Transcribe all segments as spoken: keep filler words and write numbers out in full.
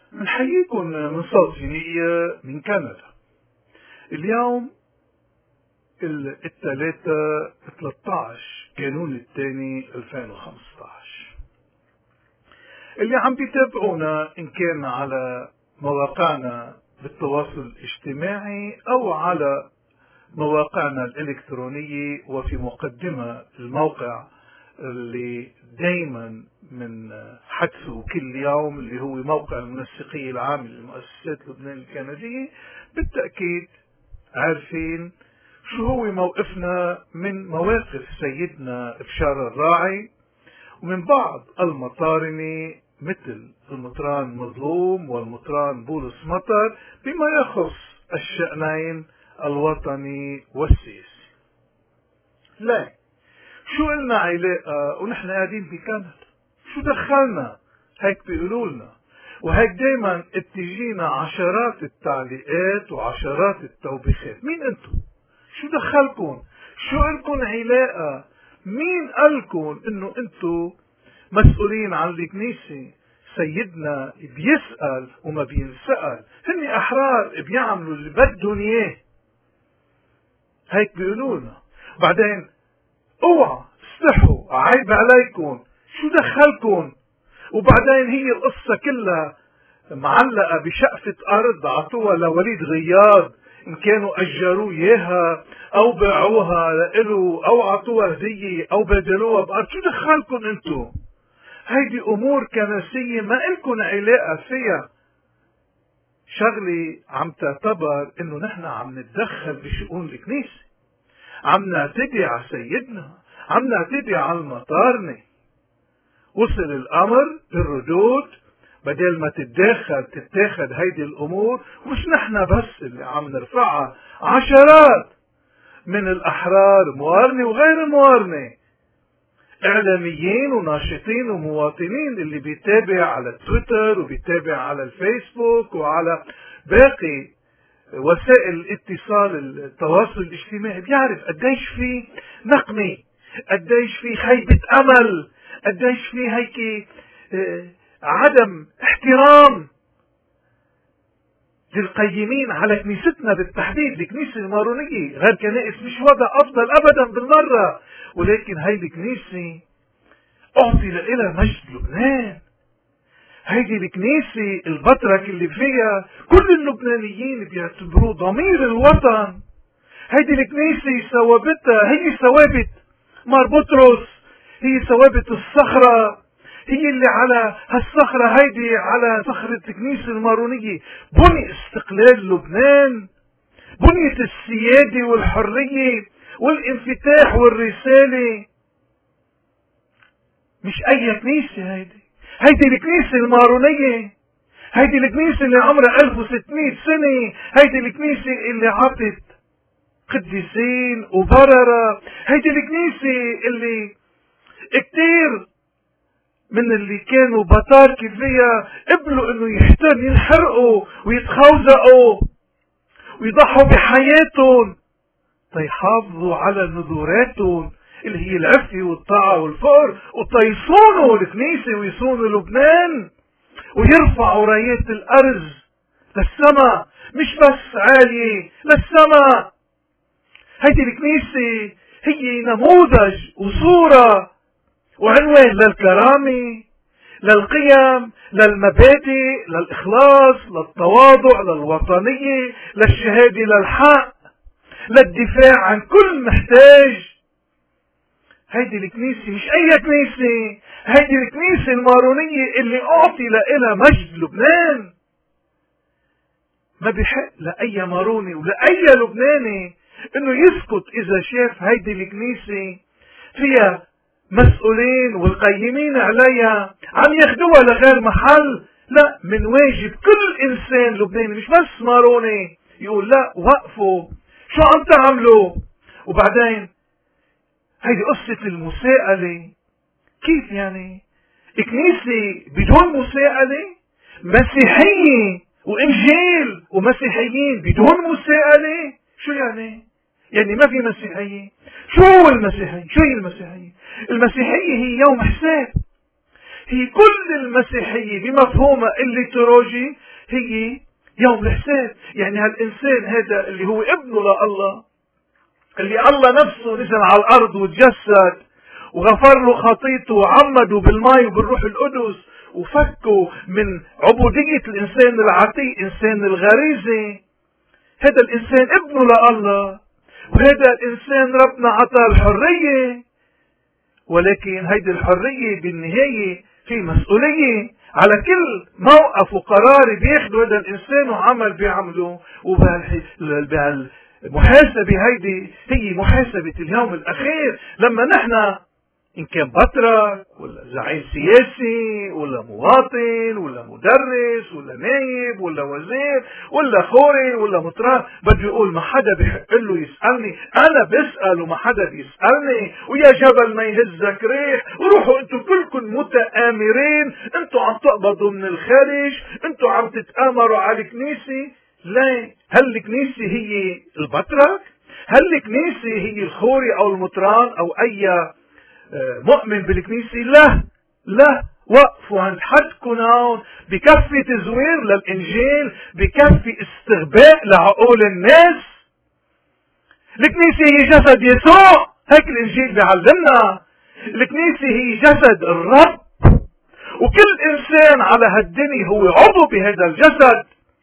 بنحييكم من صوت فينيقيا من كندا. اليوم الثلاثة ثلاثة عشر كانون الثاني ألفين وخمسة عشر. اللي عم بيتابعونا إن كان على مواقعنا بالتواصل الاجتماعي أو على مواقعنا الإلكترونية، وفي مقدمة الموقع اللي دايما من حدثه كل يوم اللي هو موقع المنسقية العامة للمؤسسات لبنان الكندية، بالتأكيد عارفين شو هو موقفنا من مواقف سيدنا بشار الراعي ومن بعض المطارنة مثل المطران مظلوم والمطران بولس مطر بما يخص الشأنين الوطني والسياسي. لا، شو قلنا علاقة ونحن قاعدين بكندا؟ شو دخلنا؟ هيك بيقولوا لنا، وهيك دايما بتجينا عشرات التعليقات وعشرات التوبيخات. مين انتم؟ شو دخلكم؟ شو لكم علاقة؟ مين قالكم انه انتم مسؤولين عن الكنيسة؟ سيدنا بيسأل وما بينسأل، هن احرار بيعملوا اللي بدهم اياه، هيك بيقولوا لنا. بعدين اوعى استحوا، عيب عليكم، شو دخلكم؟ وبعدين هي القصة كلها معلقة بشقفة أرض عطوها لوليد غياض، إن كانوا أجروه إياها أو باعوها لإله أو عطوها هدية أو بدلوها بأرض. شو دخلكم أنتم؟ هيدي أمور كنسية ما إلكن علاقة فيها. شغلي عم تعتبر إنه نحن عم نتدخل بشؤون الكنيسة، عم نعتدي على سيدنا، عم نعتدي على المطارنة. وصل الأمر بالردود، بدل ما تتدخل تتاخد هيدي الأمور. مش نحن بس اللي عم نرفعها، عشرات من الأحرار موارنة وغير موارنة، إعلاميين وناشطين ومواطنين اللي بيتابع على التويتر وبيتابع على الفيسبوك وعلى باقي وسائل الاتصال التواصل الاجتماعي، بيعرف قديش في نقمة، قديش في خيبة أمل، قديش في هيك اه عدم احترام للقيمين على كنيستنا بالتحديد. الكنيسة المارونية غير كنائس مش وضع أفضل أبدا بالمرة، ولكن هاي الكنيسة أعطي لها مجد لبنان. هيدي الكنيسة البطرك اللي فيها كل اللبنانيين بيعتبروه ضمير الوطن. هيدي الكنيسة ثوابتها هي ثوابت مار بطرس، هي ثوابت الصخرة، هي اللي على هالصخرة هيدي، على صخرة الكنيسة المارونية بني استقلال لبنان، بنية السيادة والحرية والانفتاح والرسالة. مش أي كنيسة هيدي، هيدي الكنيسة المارونية، هيدي الكنيسة اللي عمرها ألف وستمائة سنة، هيدي الكنيسة اللي عطت قديسين وبررة، هيدي الكنيسة اللي كتير من اللي كانوا بطاركة فيها قبلوا انه يحتر ينحرقوا ويتخوزقوا ويضحوا بحياتهم تيحافظوا على نذوراتهم اللي هي العفة والطاعة والفقر، وتيصونوا الكنيسة ويصونوا لبنان ويرفعوا رايات الأرز للسماء، مش بس عالية للسماء. هيدي الكنيسة هي نموذج وصورة وعنوان للكرامة، للقيم، للمبادئ، للإخلاص، للتواضع، للوطنية، للشهادة للحق، للدفاع عن كل محتاج. هيدي الكنيسة مش أي كنيسة، هيدي الكنيسة المارونية اللي أعطي لها مجد لبنان. ما بيحق لأي ماروني ولأي لبناني إنه يسكت إذا شاف هيدي الكنيسة فيها مسؤولين والقيمين عليها عم ياخدوها لغير محل. لا، من واجب كل إنسان لبناني مش بس ماروني يقول لا، وقفوا، شو عم تعملوا؟ وبعدين هيدي قصة المساءلة. كيف يعني؟ كنيسة بدون مساءلة؟ مسيحية وإنجيل ومسيحيين بدون مساءلة؟ شو يعني؟ يعني ما في مسيحية؟ شو هو المسيحية؟ شو هي المسيحية؟ المسيحية هي يوم حساب، هي كل المسيحية بمفهومها الليتروجي هي يوم الحساب. يعني هالإنسان هذا اللي هو ابنه لله، اللي الله نفسه نزل على الأرض وتجسد وغفر له خطيته وعمده بالماء وبالروح القدس وفكه من عبودية الإنسان العتيق، إنسان الغريزة. هذا الإنسان ابنه لله، وهذا الإنسان ربنا عطاه الحرية، ولكن هيدي الحرية بالنهاية في مسؤولية على كل موقف وقرار بياخده هذا الإنسان وعمل بيعمله. وبهالمحاسبة هيدي هي محاسبة اليوم الأخير، لما نحن إن كان بطرك ولا زعيم سياسي ولا مواطن ولا مدرس ولا نايب ولا وزير ولا خوري ولا مطران بده يقول ما حدا بيحق له يسألني، أنا بسأل وما حدا بيسألني، ويا جبل ما يهزك ريح، وروحوا أنتم كلكم متآمرين، أنتم عم تقبضوا من الخارج، أنتم عم تتآمروا على الكنيسة. لا، هل الكنيسة هي البطرك؟ هل الكنيسة هي الخوري أو المطران أو أي مؤمن بالكنيسة؟ لا لا، وقفوا عند حدكم هون. بكفي تزوير للإنجيل، بكفي استغباء لعقول الناس. الكنيسة هي جسد يسوع، هيك الإنجيل بيعلمنا. الكنيسة هي جسد الرب، وكل إنسان على هالدنيا هو عضو بهذا الجسد.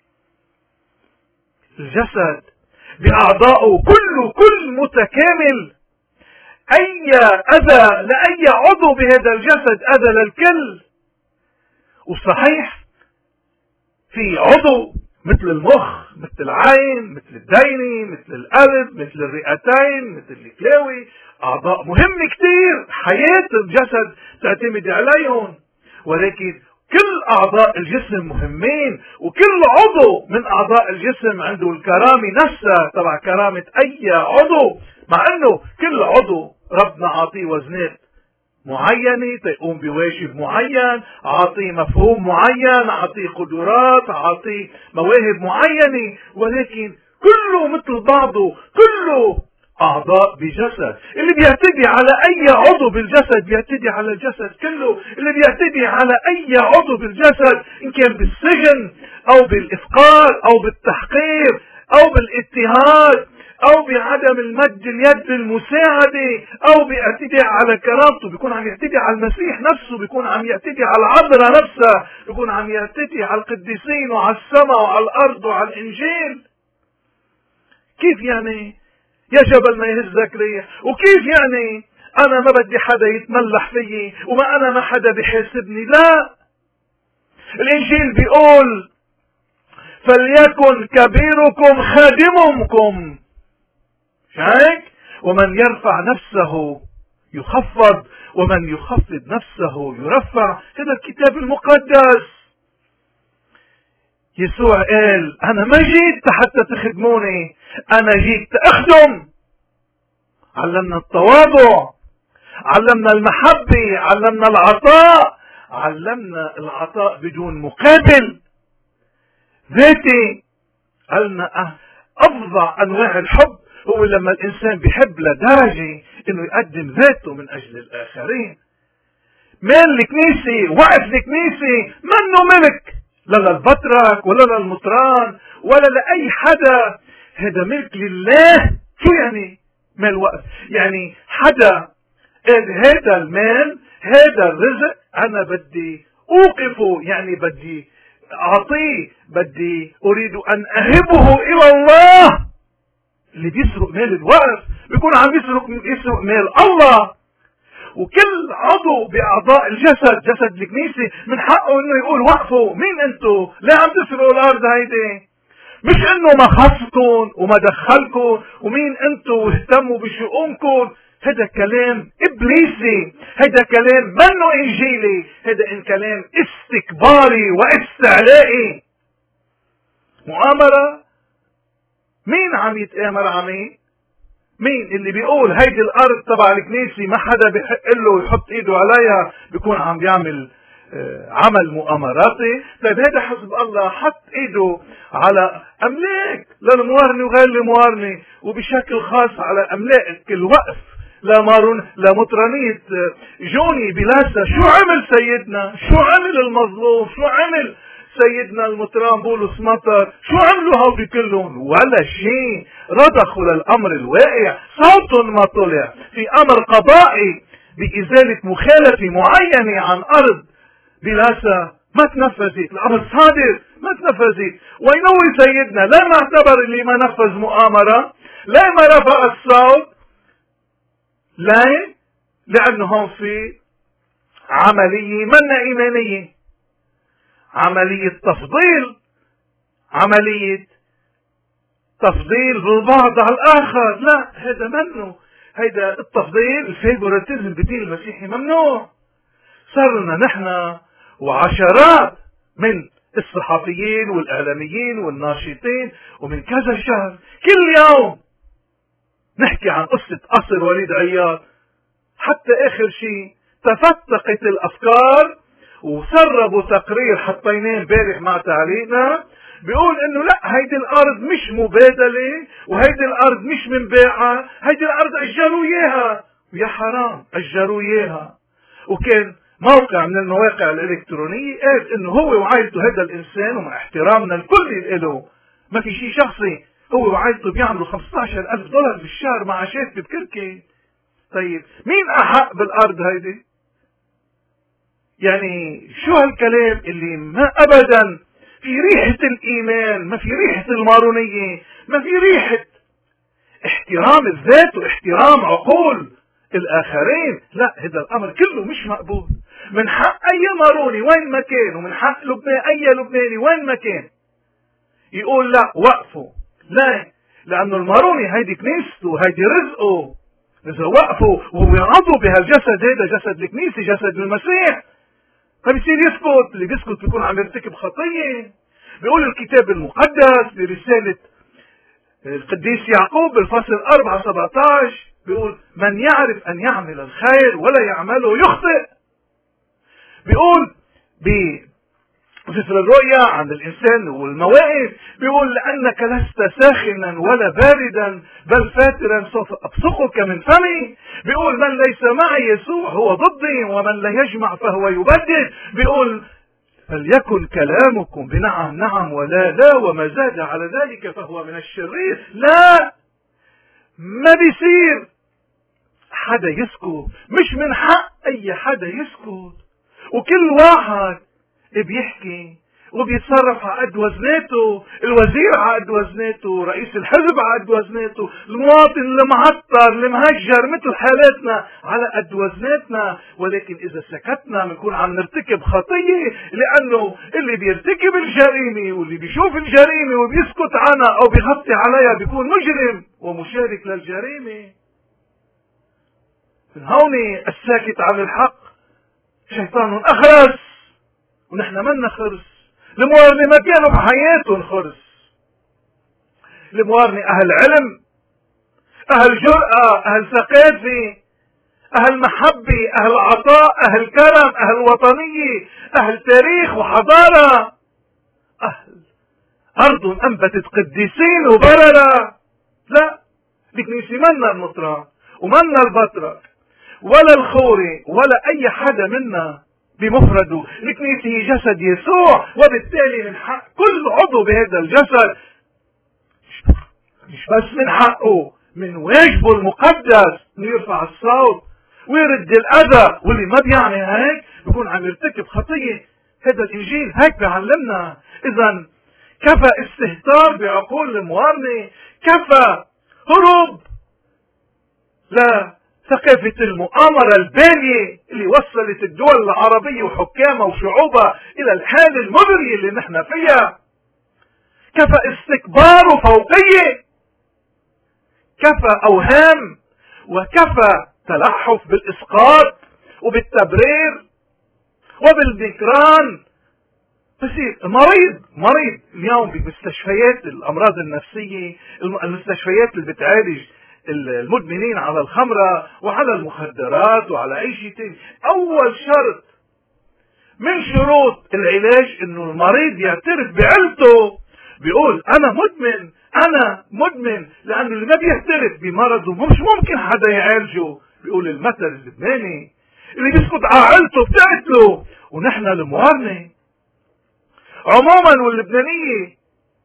الجسد بأعضائه كله كل متكامل. أي أذى لأي عضو بهذا الجسد أذى للكل. وصحيح في عضو مثل المخ، مثل العين، مثل الديني، مثل القلب، مثل الرئتين، مثل الكلاوي، أعضاء مهمة كتير، حياة الجسد تعتمد عليهم، ولكن كل أعضاء الجسم مهمين، وكل عضو من أعضاء الجسم عنده الكرامة نفسها تبع كرامة أي عضو، مع أنه كل عضو ربنا عاطيه وزنات معينة تقوم بواجب معين، عاطيه مفهوم معين، عاطيه قدرات، عاطيه مواهب معينة، ولكن كله مثل بعضه، كله أعضاء بجسد. اللي بيعتدي على أي عضو بالجسد بيعتدي على الجسد كله. اللي بيعتدي على أي عضو بالجسد إن كان بالسجن أو بالإفقار أو بالتحقير أو بالاضطهاد أو بعدم المد اليد المساعدة أو باعتداء على كرامته، بيكون عم يعتدي على المسيح نفسه، بيكون عم يعتدي على العذراء نفسها، بيكون عم يعتدي على القديسين وعلى السماء وعلى الأرض وعلى الإنجيل. كيف يعني يا جبل ما يهزك ريح؟ وكيف يعني أنا ما بدي حدا يتملح فيي وما أنا ما حدا بيحاسبني؟ لا، الإنجيل بيقول فليكن كبيركم خادمكم. هيك ومن يرفع نفسه يخفض ومن يخفض نفسه يرفع. هذا الكتاب المقدس. يسوع قال أنا ما جيت حتى تخدموني، أنا جيت أخدم. علمنا التواضع، علمنا المحبة، علمنا العطاء، علمنا العطاء بدون مقابل ذاتي. قالنا أفظع أنواع الحب هو لما الإنسان بيحب لدرجة إنه يقدم ذاته من أجل الآخرين. مال الكنيسة، وقف الكنيسة منه ملك لا للبطرك ولا للمطران ولا لأي حدا، هذا ملك لله. شو يعني مال وقف؟ يعني حدا قال هذا المال، هذا الرزق أنا بدي أوقفه، يعني بدي أعطيه، بدي أريد أن أهبه إلى الله. اللي بيسرق مال الوقف بيكون عم يسرق يسرق مال الله. وكل عضو بأعضاء الجسد، جسد الكنيسة، من حقه انه يقول وقفوا، مين انتو؟ ليه عم تسرقوا الارض هيدي؟ مش انه ما خصكم وما دخلكم ومين انتو واهتموا بشؤونكم. هذا كلام ابليسي، هذا كلام منه انجيلي، هذا كلام استكباري واستعلائي. مؤامرة. مين عم يتآمر على مين؟ مين اللي بيقول هيدي الارض تبع الكنيسة ما حدا بيحق له يحط ايده عليها، بيكون عم بيعمل آه عمل مؤامراتي. طيب هذا حسب الله حط ايده على املاك للموارنة وغير الموارنة، وبشكل خاص على املاك الوقف لمارون لمطرانية جوني بلاسا. شو عمل سيدنا؟ شو عمل المظلوم؟ شو عمل سيدنا المطران بولس مطر؟ شو عملوا هؤلاء كلهم؟ ولا شيء. رضخوا للأمر الواقع، صوت ما طلع في أمر قضائي بإزالة مخالفة معينة عن أرض بلاسا ما تنفذت. الأمر صادر ما تنفذت. وينوي سيدنا لا ما اعتبر اللي ما نفذ مؤامرة، لا ما رفع الصوت، لا، لأنه هون في عملية منا إيمانية، عملية تفضيل، عملية تفضيل بالبعض على الآخر. لا، هذا منه. هيدا التفضيل الفيفوريتيزم بدين المسيحي ممنوع. صار لنا نحن وعشرات من الصحفيين والإعلاميين والناشطين ومن كذا شهر كل يوم نحكي عن قصة قصر وليد عياض، حتى آخر شيء تفتقت الأفكار وسربوا تقرير حطيناه امبارح مع تعليقنا بيقول انه لا، هيدي الارض مش مبادلة وهيدي الارض مش منباعة، هيدي الارض اجروا اياها. ويا حرام اجروا اياها. وكان موقع من المواقع الالكترونية قال انه هو وعائلته هذا الانسان، ومع احترامنا الكل له ما في شيء شخصي، هو وعائلته بيعملوا خمسة عشر ألف دولار بالشهر معاشات بتركي. طيب مين احق بالارض هيدي؟ يعني شو هالكلام اللي ما ابدا في ريحة الايمان، ما في ريحة المارونية، ما في ريحة احترام الذات واحترام عقول الاخرين. لا، هذا الامر كله مش مقبول. من حق اي ماروني وين ما كان، ومن حق لبنان اي لبناني وين ما كان يقول لا وقفوا. لا، لانه الماروني هيدي كنيسته، هيدي رزقه. اذا وقفوا وهو عضو بهالجسد، هذا جسد الكنيسة، جسد المسيح، فبصير يسكت. اللي بيسكت بيكون عم يرتكب خطية. بيقول الكتاب المقدس برسالة القديس يعقوب بالفصل أربعة سبعة عشر بيقول من يعرف أن يعمل الخير ولا يعمله يخطئ. بيقول بسفر الرؤيا عن الإنسان والمواقف بيقول لأنك لست ساخنا ولا باردا بل فاترا سوف أبصقك من فمي. بيقول من ليس معي يسوع هو ضدي، ومن لا يجمع فهو يبدد. بيقول فليكن كلامكم بنعم نعم ولا لا، وما زاد على ذلك فهو من الشرير. لا، ما بيصير حدا يسكت. مش من حق اي حدا يسكت. وكل واحد بيحكي وبيتصرف على قد وزناته. الوزير على قد وزناته، رئيس الحزب على قد وزناته، المواطن المعطر المهجر مثل حالاتنا على قد وزناتنا. ولكن اذا سكتنا بنكون عم نرتكب خطية، لانه اللي بيرتكب الجريمة واللي بيشوف الجريمة وبيسكت عنها او بيغطي عليها بيكون مجرم ومشارك للجريمة. من هون الساكت عن الحق شيطان اخرس، ونحن منا خرس. الموارنة ما كانوا بحياتهم خرس. الموارنة أهل علم، أهل جرأة، أهل ثقافة، أهل محبة، أهل عطاء، أهل كرم، أهل وطنية، أهل تاريخ وحضارة، أهل أرض أنبتت قديسين وبررة. لا، الكنيسة منا المطران ومنا البطرك ولا الخوري ولا أي حدا منا بمفرده. الكنيسة هي جسد يسوع، وبالتالي من حق كل عضو بهذا الجسد، مش بس من حقه، من واجبه المقدس انه يرفع الصوت ويرد الاذى. واللي ما بيعمل هيك بيكون عم يرتكب خطية. هذا الانجيل هيك بيعلمنا. اذا كفى استهتار بعقول الموارنة، كفى هروب لا ثقافة المؤامرة البالية اللي وصلت الدول العربية وحكامها وشعوبها إلى الحالة المبرية اللي نحن فيها. كفى استكبار وفوقية، كفى أوهام، وكفى تلحف بالإسقاط وبالتبرير وبالذكران. بصير مريض مريض اليوم بمستشفيات الأمراض النفسية، المستشفيات اللي بتعالج المدمنين على الخمرة وعلى المخدرات وعلى اي شيء تاني. اول شرط من شروط العلاج انه المريض يعترف بعلته، بيقول انا مدمن انا مدمن. لانه اللي ما بيعترف بمرضه مش ممكن حدا يعالجه، بيقول المثل اللبناني اللي بيسكت عائلته بتقتله، ونحن الموارنة. عموما واللبنانية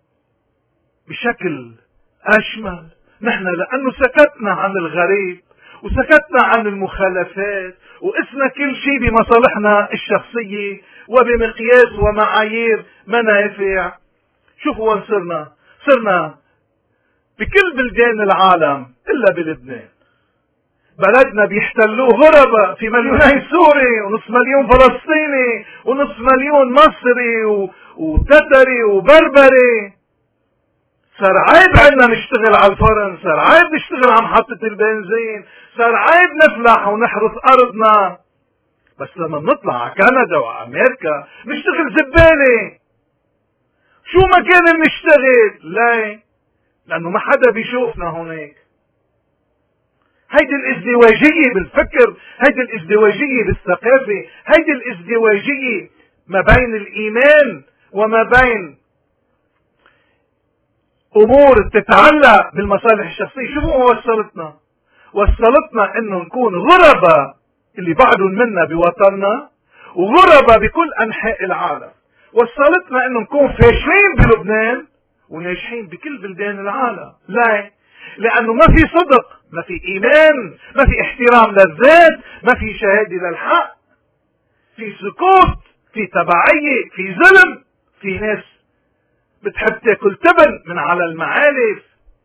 بشكل أشمل، نحن لأنه سكتنا عن الغريب وسكتنا عن المخالفات وقسنا كل شيء بمصالحنا الشخصية وبمقياس ومعايير منافع. شوفوا وين صرنا، صرنا بكل بلدان العالم إلا بلبنان. بلدنا بيحتلوه غرباء، في مليونين سوري ونصف مليون فلسطيني ونصف مليون مصري وتتري وبربري. صار عيب عنا نشتغل على الفرن، صار عيب نشتغل على محطة البنزين، صار عيب نفلح ونحرث أرضنا. بس لما بنطلع على كندا وأمريكا نشتغل زبالة. شو ما كان بنشتغل؟ ليه؟ لأنه ما حدا بيشوفنا هونيك. هيدي الازدواجية بالفكر، هيدي الازدواجية بالثقافة، هيدي الازدواجية ما بين الإيمان وما بين أمور تتعلق بالمصالح الشخصية. شو هو وصلتنا؟ وصلتنا إنه نكون غرباء اللي بعدهم منا بوطننا وغرباء بكل أنحاء العالم. وصلتنا إنه نكون فاشلين بلبنان وناجحين بكل بلدان العالم. ليه؟ لأنه ما في صدق، ما في إيمان، ما في احترام للذات، ما في شهادة للحق، في سكوت، في تبعية، في ظلم، في ناس بتحب تاكل تبن من على المعالف.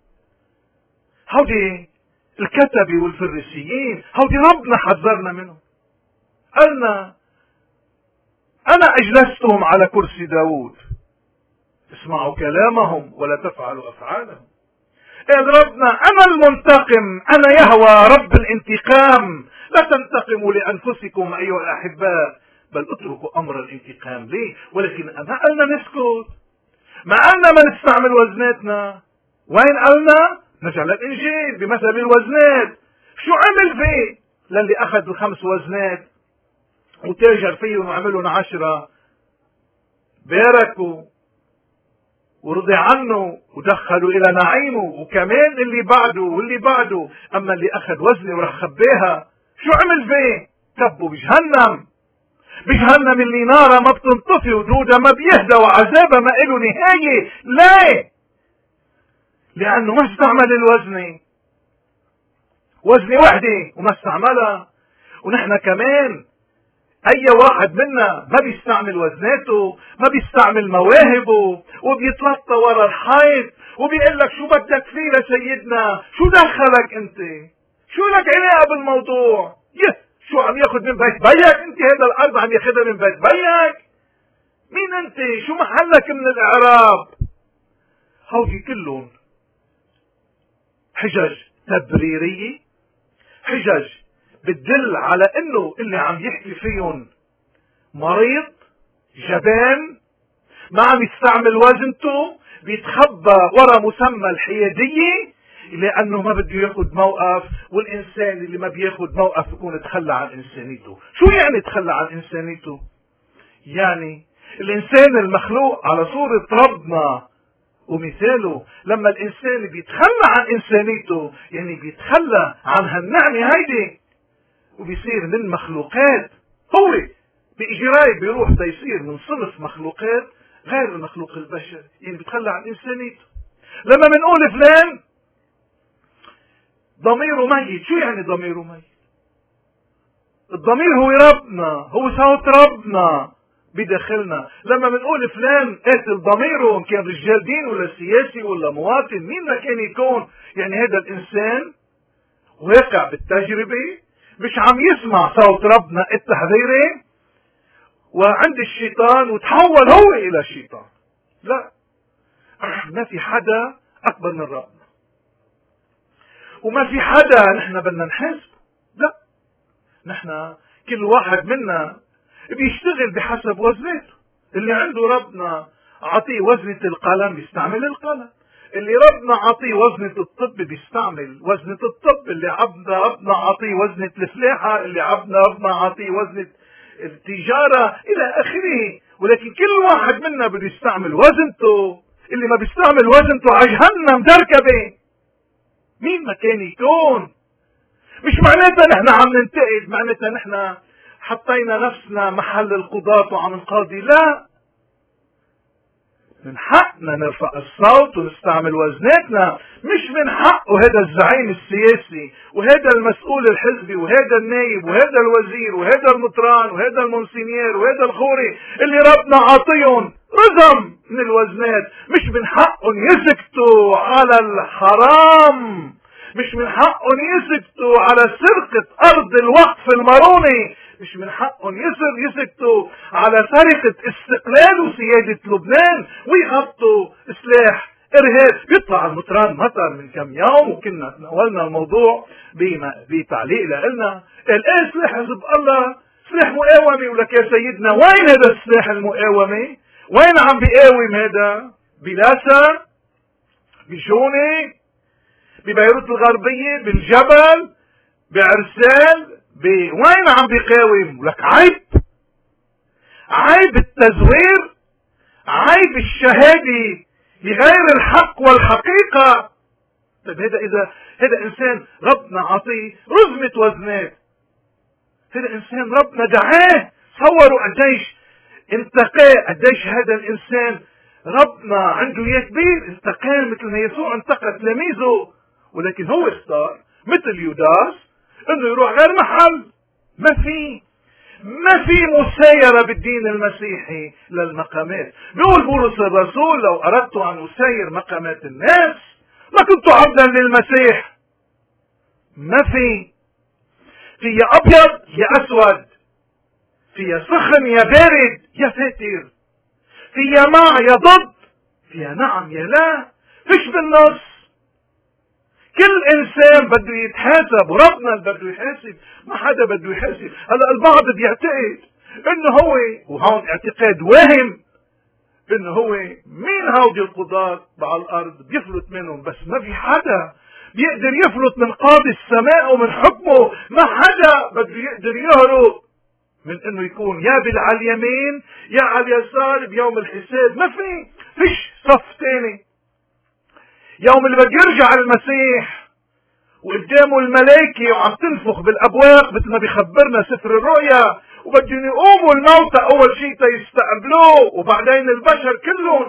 هودي الكتبة والفريسيين، هودي ربنا حذرنا منهم. قالنا أنا أجلستهم على كرسي داود، اسمعوا كلامهم ولا تفعلوا أفعالهم. قال ربنا أنا المنتقم، أنا يهوى رب الانتقام، لا تنتقموا لأنفسكم أيها الأحباء بل اتركوا أمر الانتقام لي. ولكن ما قلنا نسكت، ما قلنا ما نستعمل وزناتنا. وين قلنا؟ نجعل الإنجيل بمثل الوزنات. شو عمل فيه للي أخذ الخمس وزنات وتاجر فيهم وعملهم عشرة؟ باركوا ورضي عنه ودخلوا الى نعيمه، وكمان اللي بعده واللي بعده. اما اللي اخذ وزنه وراح خبيها شو عمل فيه؟ كبوا بجهنم، بجهنم اللي نارها ما بتنطفي ودودها ما بيهدى وعذابها ما له نهاية. ليه؟ لانه ما استعمل الوزنة، وزنة وحدة وما استعملها. ونحن كمان اي واحد منا ما بيستعمل وزناته، ما بيستعمل مواهبه، وبيتلطى ورا الحيط وبيقول لك شو بدك فيه لسيدنا، شو دخلك انت، شو لك علاقه بالموضوع؟ يه شو عم ياخذ من بيت بيك انت؟ هذا الارض عم ياخذها من بيت بيك؟ مين انت؟ شو محلك من الاعراب؟ هودي كلهم حجج تبريريه، حجج بتدل على انه اللي عم يحكي فيهم مريض جبان، ما عم يستعمل وزنته، بيتخبى ورا مسمى الحيادية لانه ما بده ياخذ موقف. والانسان اللي ما بياخذ موقف يكون تخلى عن انسانيته. شو يعني تخلى عن انسانيته؟ يعني الانسان المخلوق على صورة ربنا ومثاله، لما الانسان بيتخلى عن انسانيته يعني بيتخلى عن هالنعمة هيدي وبيصير من مخلوقات، هو بإجراء بيروح تيصير من صنف مخلوقات غير المخلوق البشري، يعني بيتخلى عن إنسانيته. لما بنقول فلان ضميره ميت، شو يعني ضميره ميت؟ الضمير هو ربنا، هو صوت ربنا بداخلنا. لما بنقول فلان قاتل ضميره، ان كان رجال دين ولا سياسي ولا مواطن مين ما كان يكون، يعني هذا الإنسان واقع بالتجربة، مش عم يسمع صوت ربنا التحذيري وعند الشيطان وتحول هو الى الشيطان. لا، ما في حدا اكبر من ربنا، وما في حدا نحن بدنا نحاسبه. لا، نحن كل واحد منا بيشتغل بحسب وزنته. اللي عنده ربنا عطيه وزنة القلم بيستعمل القلم، اللي ربنا عطيه وزنة الطب بيستعمل وزنة الطب، اللي عبنا ربنا عطيه وزنة الفلاحة، اللي عبنا ربنا عطيه وزنة التجارة إلى آخره. ولكن كل واحد منا بده يستعمل وزنته. اللي ما بيستعمل وزنته على جهنم دركبه مين ما كان يكون. مش معناتها نحن عم ننتقد، معناتها نحن حطينا نفسنا محل القضاة وعم نقاضي. لا، من حقنا نرفع الصوت ونستعمل وزناتنا. مش من حقه هذا الزعيم السياسي وهذا المسؤول الحزبي وهذا النايب وهذا الوزير وهذا المطران وهذا المونسينير وهذا الخوري اللي ربنا عاطيهم رزم من الوزنات، مش من حقهم يسكتوا على الحرام، مش من حقهم يسكتوا على سرقة أرض الوقف الماروني، مش من حقهم يصير يسكتوا على سرقة استقلال وسيادة لبنان ويغطوا سلاح إرهاب. بيطلع المطران مطر من كم يوم وكنا تناولنا الموضوع بتعليق لنا، قال ايه سلاح حزب الله سلاح مقاومة. ولك يا سيدنا وين هذا السلاح المقاومة؟ وين عم بيقاوم هذا؟ بلاسا، بجوني، ببيروت الغربية، بالجبل، بعرسال، وين عم بيقاوم؟ ولك عيب، عيب التزوير، عيب الشهادة لغير الحق والحقيقة. طيب هذا إذا هذا إنسان ربنا عطيه رزمة وزنات، هذا إنسان ربنا دعاه، صوروا قديش انتقاه، قديش هذا الإنسان ربنا عنده إياه كبير، انتقاه مثل ما يسوع انتقى تلاميذه. ولكن هو اختار مثل يوداس انه يروح غير محل. ما في ما في مسايرة بالدين المسيحي للمقامات. بيقول بولس الرسول لو اردت ان اسير مقامات الناس لكنت عبدا للمسيح. ما في في يا ابيض يا اسود، في يا سخن يا بارد يا فاتر، في يا مع يا ضد، في يا نعم يا لا، فيش بالنص. كل انسان بده يتحاسب وربنا اللي بده يحاسب، ما حدا بده يحاسب. هلا البعض بيعتقد انه هو، وهون اعتقاد واهم، انه هو مين هودي القضاة على الارض بيفلت منهم، بس ما في حدا بيقدر يفلت من قاضي السماء ومن حكمه. ما حدا بده يقدر يهرب من انه يكون يا على اليمين يا على اليسار بيوم الحساب. ما في فيش صف تاني. يوم اللي بده يرجع المسيح وقدامه الملائكة وعم تنفخ بالابواب مثل ما بيخبرنا سفر الرؤيا، وبدهم يقوموا الموتى اول شيء تيستقبلوه، وبعدين البشر كلهم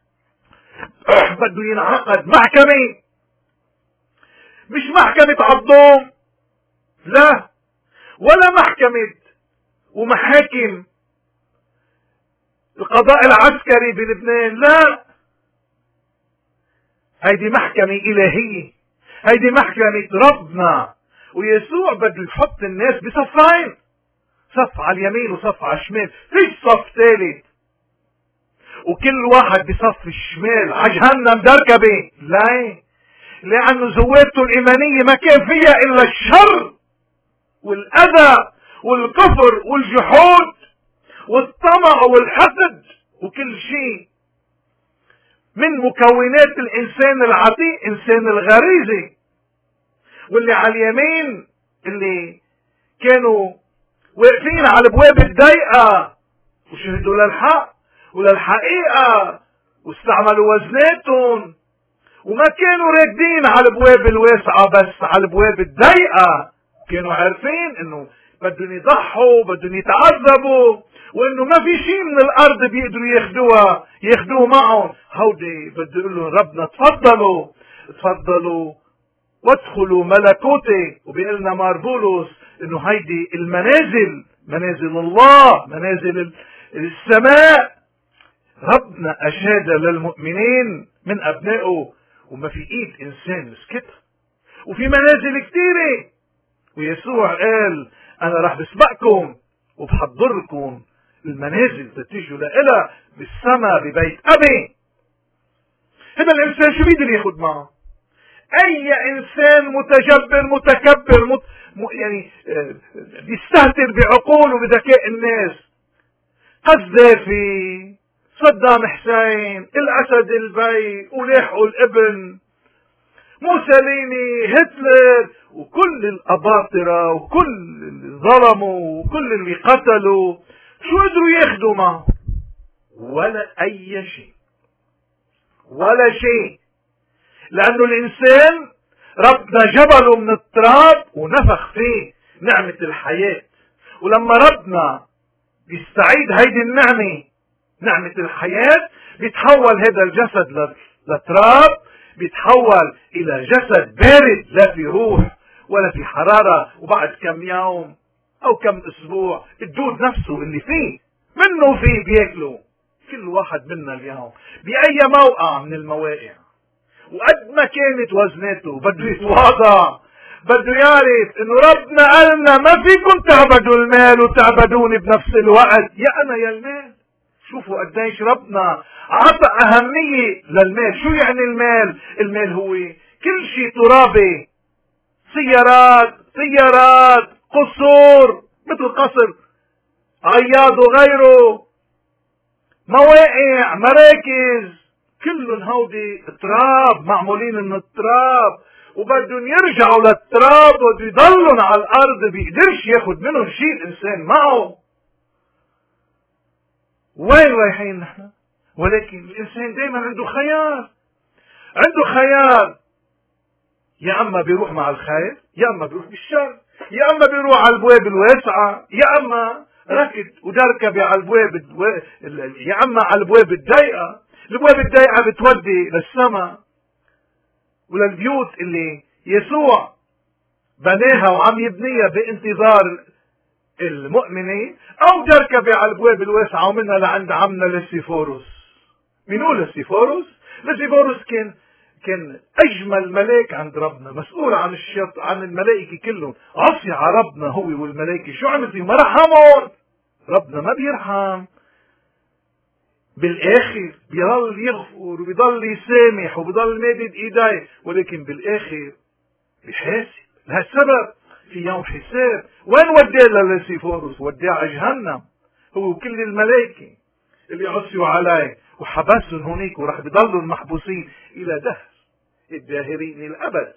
بده ينعقد محكمة، مش محكمة عضوم، لا، ولا محكمة ومحاكم القضاء العسكري بلبنان، لا، هيدي محكمة إلهية، هيدي محكمة ربنا. ويسوع بده يحط الناس بصفين، صف على اليمين وصف على الشمال، فيش صف ثالث وكل واحد بصف الشمال على جهنم دركبة. لا، لأنه زوادته الإيمانية ما كان فيها إلا الشر والأذى والكفر والجحود والطمع والحسد وكل شيء من مكونات الإنسان العتيق، إنسان الغريزة. واللي على اليمين اللي كانوا واقفين على الابواب الضيقة وشهدوا للحق وللحقيقة واستعملوا وزناتهم، وما كانوا راكدين على الابواب الواسعة بس على الابواب الضيقة، كانوا عارفين انه بدهم يضحوا، بدهم يتعذبوا، وانه ما في شيء من الارض بيقدروا ياخدوها ياخدوه معهم. هودي بده يقول لهم ربنا تفضلوا تفضلوا وادخلوا ملكوتي. وبيقول لنا مار بولس انه هيدي المنازل، منازل الله، منازل السماء. ربنا اشاد للمؤمنين من ابنائه، وما في ايد انسان مسكتها، وفي منازل كثيرة. ويسوع قال انا راح بسبقكم وبحضركم المنازل تتجوا لإلها بالسماء ببيت ابي. هذا الانسان شو بيقدر ياخذ معه؟ اي انسان متجبر متكبر مت... يعني بيستهتر بعقوله وبذكاء الناس، قذافي، صدام حسين، الاسد البي، ولاحقوا الابن، موسوليني، هتلر، وكل الاباطرة وكل اللي ظلموا وكل اللي قتلوا، شو قدروا ياخدوا معه؟ ولا اي شيء، ولا شيء. لانه الانسان ربنا جبله من التراب ونفخ فيه نعمة الحياة. ولما ربنا بيستعيد هيدي النعمة نعمة الحياة بيتحول هذا الجسد لتراب، بيتحول الى جسد بارد لا في روح ولا في حرارة، وبعد كم يوم او كم اسبوع الدود نفسه اللي فيه منه فيه بياكله كل واحد منا اليوم بأي موقع من المواقع. وقد ما كانت وزناته بده يتواضع، بده يعرف انه ربنا قالنا ما فيكم تعبدوا المال وتعبدوني بنفس الوقت. يا انا يا المال. شوفوا قديش ربنا عطى اهمية للمال. شو يعني المال؟ المال هو كل شيء ترابي، سيارات سيارات قصور مثل قصر عياض وغيره، مواقع مراكز، كلهم هودي تراب معمولين من التراب، وبدهم يرجعوا للتراب وبده يضلون على الارض، بيقدرش ياخد منهم شيء الانسان معه. وين رايحين نحن؟ ولكن الانسان دائما عنده خيار، عنده خيار، يا اما بيروح مع الخير يا اما بيروح بالشر، يا اما بيروح على الابواب الواسعه يا اما ركض ودركب على الابواب الدو... يا اما على الابواب الضيقه. الابواب الضيقه بتودي للسماء وللبيوت اللي يسوع بناها وعم يبنيها بانتظار المؤمنين، او تركب على الابواب الواسعه ومنها لعند عمنا لسيفوروس. مين هو لسيفوروس؟ لسيفوروس كان كان اجمل ملاك عند ربنا، مسؤول عن الشيط عن الملائكه كلهم، عصي على ربنا هو والملائكه. شو عمل فيهم؟ ما رحمهم. ربنا ما بيرحم، بالاخر بيضل يغفر وبيضل يسامح وبيضل مادد ايديه، ولكن بالاخر بيحاسب. لهالسبب في يوم حساب. وين وداه لسيفوروس؟ وداه على جهنم هو وكل الملائكه اللي عصيوا عليه، وحبسهم هناك وراح بيضلوا محبوسين الى دهر الداهرين الابد.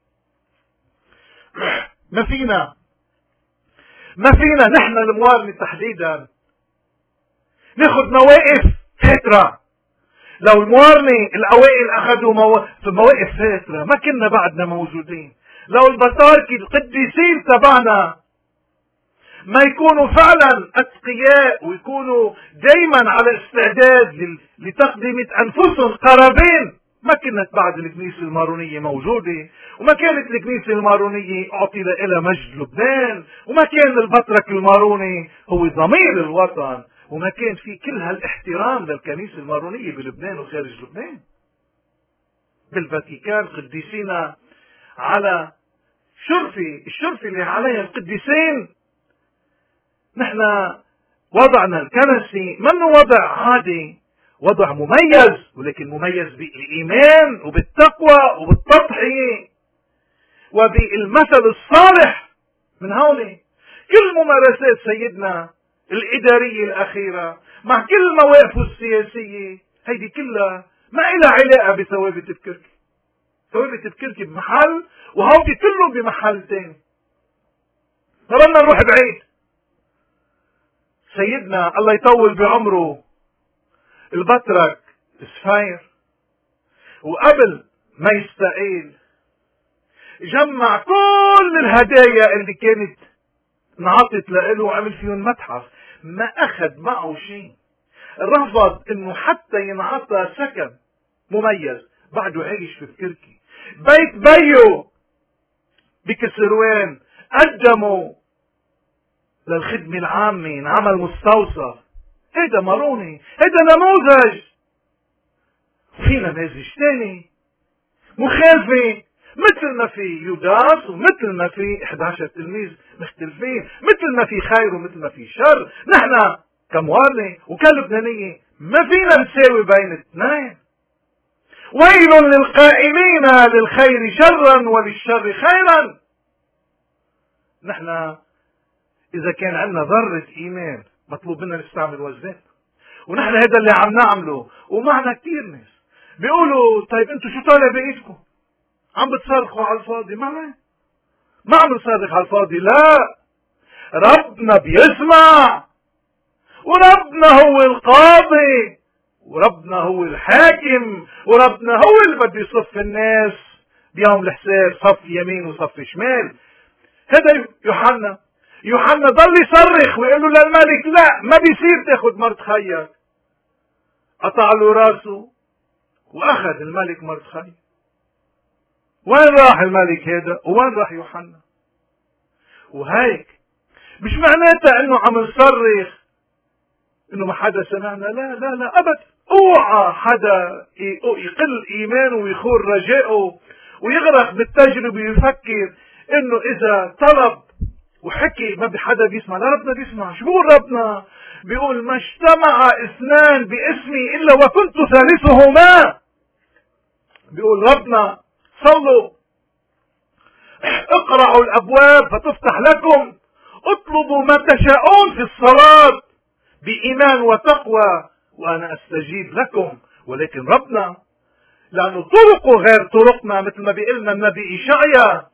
ما فينا ما فينا نحن الموارنة تحديدا ناخذ مواقف فترة. لو الموارنة الاوائل اخذوا مو... في مواقف فترة ما كنا بعدنا موجودين. لو البطاركة القديسين تبعنا ما يكونوا فعلا اتقياء ويكونوا دايما على استعداد لتقدمة انفسهم قرابين، ما كانت بعد الكنيسة المارونية موجودة، وما كانت الكنيسة المارونية اعطي لها مجد لبنان، وما كان البطرك الماروني هو ضمير الوطن، وما كان في كل هالاحترام للكنيسة المارونية بلبنان وخارج لبنان. بالفاتيكان قديسينا على شرفي الشرفي اللي عليها القديسين. نحن وضعنا الكنسي منه وضع عادي، وضع مميز، ولكن مميز بالإيمان وبالتقوى وبالتضحية وبالمثل الصالح. من هون كل ممارسات سيدنا الإدارية الأخيرة مع كل مواقفه السياسية هيدي كلها ما إلها علاقة بثوابت الكركي. ثوابت الكركي بمحل وهودي كلهم بمحل تاني. ما بدنا نروح بعيد. سيدنا الله يطول بعمره البطرك سفير وقبل ما يستقيل جمع كل الهدايا اللي كانت انعطت له وعمل فيهم متحف. ما اخذ معه شيء. رفض انه حتى ينعطى سكن مميز. بعده عايش في الكركي. بيت بيو بكسروان قدموا للخدمة العامة، انعمل مستوصف. هيدا ماروني، هيدا نموذج. في نماذج تاني مخالفة، مثل ما في يوداس ومثل ما في احد عشر تلميذ مختلفين، مثل ما في خير ومثل ما في شر. نحن كموارنة وكلبنانية ما فينا نساوي بين الاثنين. ويل للقائلين للخير شرا وللشر خيرا. نحن إذا كان عندنا ذرة إيمان مطلوب منا نستعمل وزنات، ونحن هذا اللي عم نعمله. ومعنا كتير ناس بيقولوا طيب انتوا شو طالع بإيدكم؟ عم بتصرخوا على الفاضي. ما ما عم نصرخ على الفاضي، لا. ربنا بيسمع، وربنا هو القاضي، وربنا هو الحاكم، وربنا هو اللي بده يصف الناس بيوم الحساب صف يمين وصف شمال. هذا يوحنا يوحنا ضل يصرخ ويقول له للملك لا ما بيصير تاخذ مرت خيك. قطع له راسه واخذ الملك مرت خي. وين راح الملك هذا وين راح يوحنا؟ وهيك مش معناتها انه عم نصرخ انه ما حدا سمعنا، لا لا لا ابدا. اوعى حدا يقل ايمانه ويخور رجائه ويغرق بالتجربه ويفكر انه اذا طلب وحكي ما بحدا بيسمع. لا، ربنا بيسمع. شو بيقول ربنا؟ بيقول ما اجتمع اثنان باسمي الا وكنت ثالثهما. بيقول ربنا صلوا اقرعوا الابواب فتفتح لكم، اطلبوا ما تشاءون في الصلاة بإيمان وتقوى وانا استجيب لكم. ولكن ربنا لانه طرقه غير طرقنا مثل ما بيقلنا النبي إشعيا،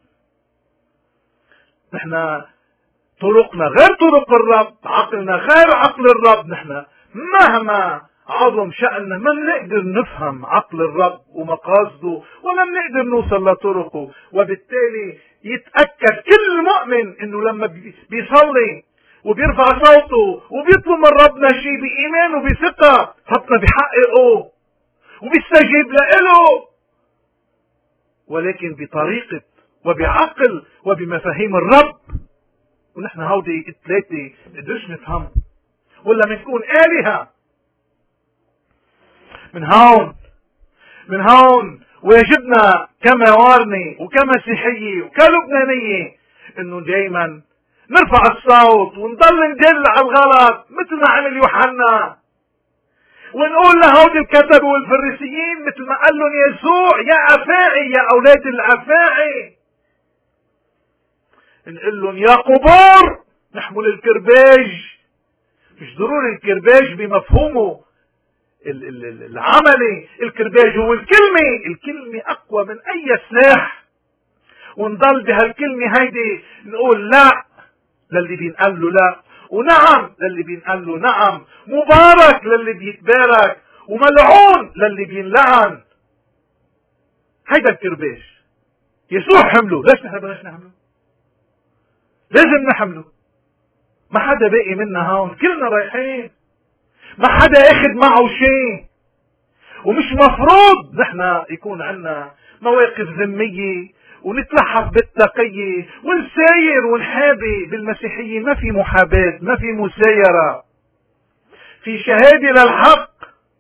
نحن طرقنا غير طرق الرب، عقلنا غير عقل الرب. نحن مهما عظم شأننا ما بنقدر نفهم عقل الرب ومقاصده ولا بنقدر نوصل لطرقه. وبالتالي يتأكد كل مؤمن انه لما بيصلي وبيرفع صوته وبيطلب من ربنا شيء بإيمان وبثقة ربنا بيحققه وبيستجيب له، ولكن بطريقة وبعقل وبمفاهيم الرب. ونحن هودي الثلاثة نقدرش نفهم ولا بنكون آلهة. من هون من هون واجبنا كموارنة وكمسيحية وكلبنانية انه دايما نرفع الصوت ونضل ندل على الغلط مثل ما عمل يوحنا، ونقول لهودي الكتب والفريسيين مثل ما قال لهم يسوع يا أفاعي يا أولاد الأفاعي، نقول لهم يا قبور نحمل الكرباج. مش ضروري الكرباج بمفهومه العملي، الكرباج هو الكلمة. الكلمة أقوى من أي سلاح، ونضل بهالكلمة هيدي نقول لا للي بينقال له لا، ونعم للي بينقال له نعم، مبارك للي بيتبارك، وملعون للي بينلعن. هيدا الكرباج يسوع حمله، ليش نحن بدناش نحمله؟ لازم نحمله. ما حدا باقي منا هون، كلنا رايحين، ما حدا اخد معه شيء. ومش مفروض نحن يكون عنا مواقف ذمية ونتلحف بالتقية ونساير ونحابي. بالمسيحية ما في محاباة، ما في مسايرة، في شهادة للحق،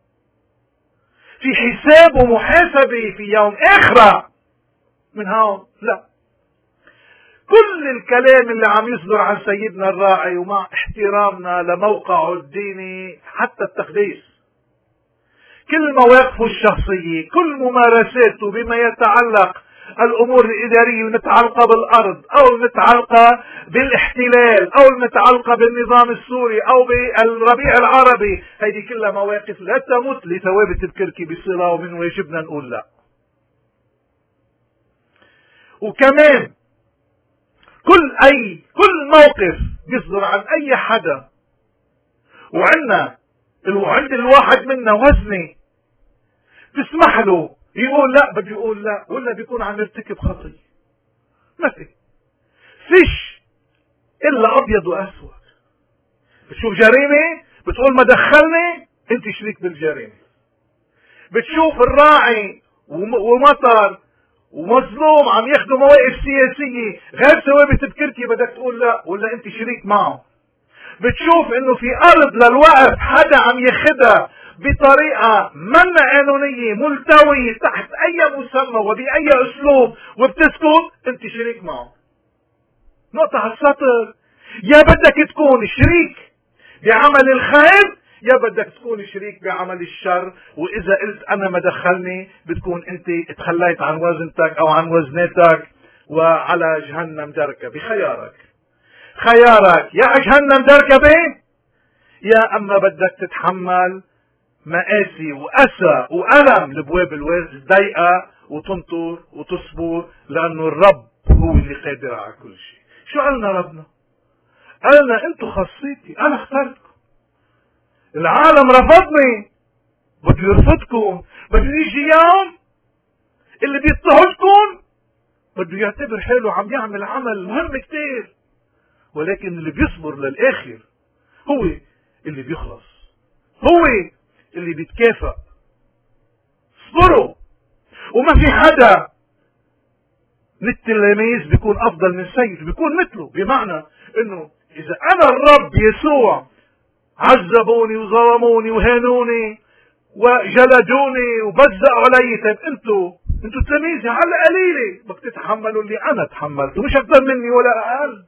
في حساب ومحاسبة في يوم آخرة. من هون لا، كل الكلام اللي عم يصدر عن سيدنا الراعي ومع احترامنا لموقعه الديني حتى التقديس، كل مواقفه الشخصية، كل ممارساته بما يتعلق الأمور الإدارية المتعلقة بالأرض أو المتعلقة بالاحتلال أو المتعلقة بالنظام السوري أو بالربيع العربي، هذه كلها مواقف لا تمت لثوابت الكركي بصلة، ومن واجبنا نقول لا. وكمان كل أي كل موقف يصدر عن أي حدا وعندنا وعند الواحد منا وزنه تسمح له يقول لا، بده يقول لا، ولا بيكون عم يرتكب خطية. ما في فيش إلا أبيض وأسود. بتشوف جريمة بتقول ما دخلني، أنت شريك بالجريمة. بتشوف الراعي ومطر ومظلوم عم ياخدوا مواقف سياسية غير ثوابت بكركي، بدك تقول لا، ولا أنت شريك معه. بتشوف إنه في أرض للوقف حدا عم ياخدها بطريقة من قانونية ملتوية تحت أي مسمى وبأي أسلوب وبتسكت، أنت شريك معه. نقطة على السطر. يا بدك تكون شريك بعمل الخير يا بدك تكون شريك بعمل الشر. وإذا قلت أنا ما دخلني بتكون أنت تخليت عن وزنتك أو عن وزنتك وعلى جهنم دركة. بخيارك، خيارك يا جهنم دركبة يا أما بدك تتحمل مآسي وأسى وألم لبواب الضيقة وتنطر وتصبر، لأنه الرب هو اللي قادر على كل شيء. شو قالنا ربنا؟ قالنا أنتوا خصيتي، أنا اخترتكم. العالم رفضني، بده يرفضكم. بده يجي يوم اللي بيضطهدكم بده يعتبر حاله عم يعمل عمل مهم كتير، ولكن اللي بيصبر للآخر هو اللي بيخلص، هو اللي بيتكافئ. اصبروا. وما في حدا من التلاميذ بيكون افضل من سيد، بيكون مثله، بمعنى انه اذا انا الرب يسوع عذبوني وظلموني وهانوني وجلدوني وبزقوا علي، طيب انتوا انتوا تلاميذي على القليله بدك تتحملوا اللي انا تحملته، مش اكثر مني ولا اقل.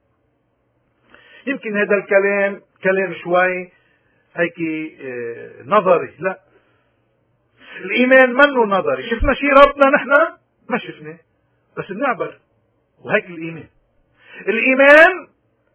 يمكن هذا الكلام كلام شوي هيك اه نظري، لا، الايمان منه نظري. شفنا شي ربنا نحن؟ ما شفنا، بس بنعبر، وهيك الايمان. الايمان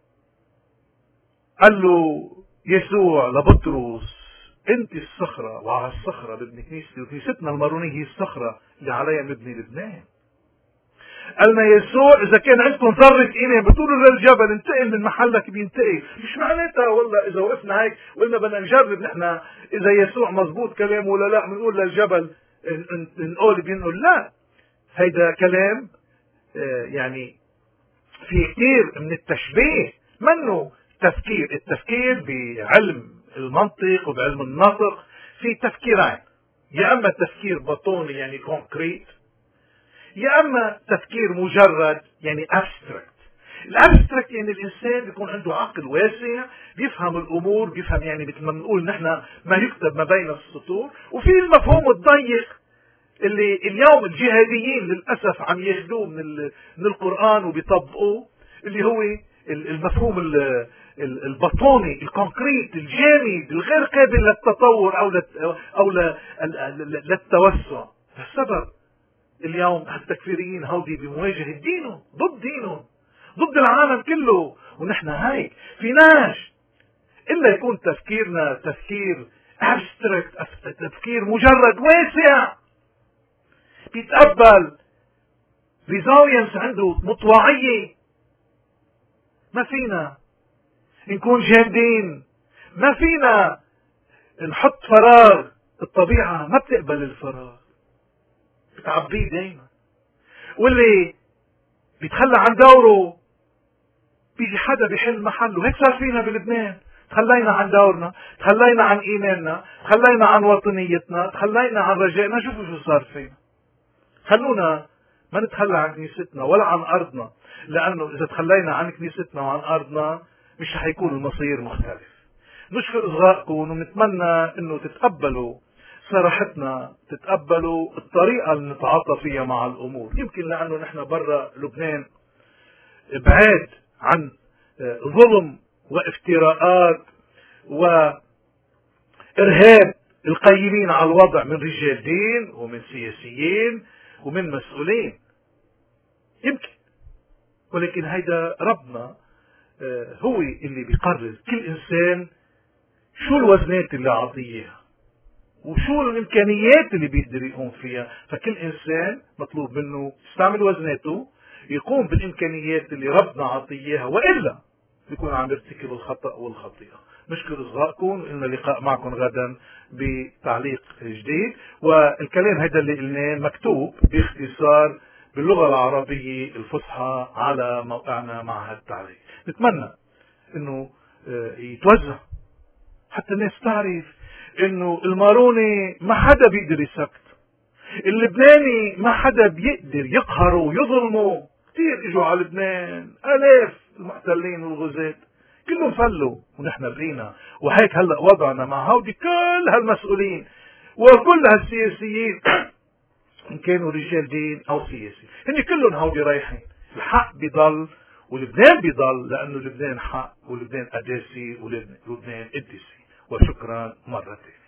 قال له يسوع لبطرس انت الصخرة وعلى الصخرة ببني كنيستي، وكنيستنا المارونية هي الصخرة اللي عليها مبني لبنان. قالنا يسوع اذا كان عندكم ذرة ايمان بتقولوا للجبل انتقل من محلك بينتقل، مش معناتها والله اذا وقفنا هيك وقلنا بدنا نجرب نحن اذا يسوع مزبوط كلامه ولا لا بنقول للجبل نقول بينقل، لا. هيدا كلام يعني في كثير من التشبيه، منه تفكير. التفكير بعلم المنطق وبعلم النطق في تفكيرين، يا اما تفكير بطوني يعني كونكريت، يا اما تفكير مجرد يعني ابستراكت. الابستراكت يعني الانسان بيكون عنده عقل واسع، بيفهم الامور، بيفهم يعني مثل ما بنقول نحن ما يكتب ما بين السطور. وفي المفهوم الضيق اللي اليوم الجهاديين للاسف عم ياخذوه من من القران وبيطبقوه، اللي هو المفهوم البطوني الكونكريت الجامد الغير قابل للتطور او او للتوسع. السبب اليوم التكفيريين هودي بمواجهه دينهم، ضد دينهم، ضد العالم كله. ونحن هيك فيناش الا يكون تفكيرنا تفكير ابستراكت، تفكير مجرد واسع بيتقبل ريزاينس، عنده مطوعية. ما فينا نكون جامدين، ما فينا نحط فراغ. الطبيعة ما بتقبل الفراغ، بتعبيه دايما. واللي بيتخلى عن دوره بيجي حدا بيحل محله. هيك صار فينا بلبنان، تخلينا عن دورنا، تخلينا عن ايماننا، تخلينا عن وطنيتنا، تخلينا عن رجائنا. شوفوا شو صار فينا. خلونا ما نتخلى عن كنيستنا ولا عن ارضنا، لانه اذا تخلينا عن كنيستنا وعن ارضنا مش رح يكون المصير مختلف. نشكر اصغائكم ونتمنى انه تتقبلوا صراحتنا، تتقبلوا الطريقة اللي نتعاطى فيها مع الامور. يمكن لانه نحن برا لبنان بعاد عن ظلم وافتراءات وارهاب القيمين على الوضع من رجال دين ومن سياسيين ومن مسؤولين، يمكن. ولكن هيدا ربنا هو اللي بيقرر كل انسان شو الوزنات اللي عطيها وشو الامكانيات اللي بيقدر يقوم فيها. فكل انسان مطلوب منه يستعمل وزناته، يقوم بالامكانيات اللي ربنا عطيها، والا بيكون عم يرتكب الخطأ والخطيئة. نشكر اصغائكم، لنا لقاء معكم غدا بتعليق جديد. والكلام هذا اللي قلناه مكتوب باختصار باللغة العربية الفصحى على موقعنا مع هالتعليق. نتمنى انه يتوزع حتى الناس تعرف انه الماروني ما حدا بيقدر يسكت، اللبناني ما حدا بيقدر يقهره ويظلمه. كثير اجوا على لبنان الاف المحتلين والغزاة، كلهم فلوا ونحن بقينا. وهيك هلا وضعنا مع هودي كل هالمسؤولين وكل هالسياسيين ان كانوا رجال دين او سياسي، هن كلهم هودي رايحين. الحق بيضل ولبنان بيضل، لانه لبنان حق ولبنان قداسي ولبنان قدسي. وشكرا مرتين.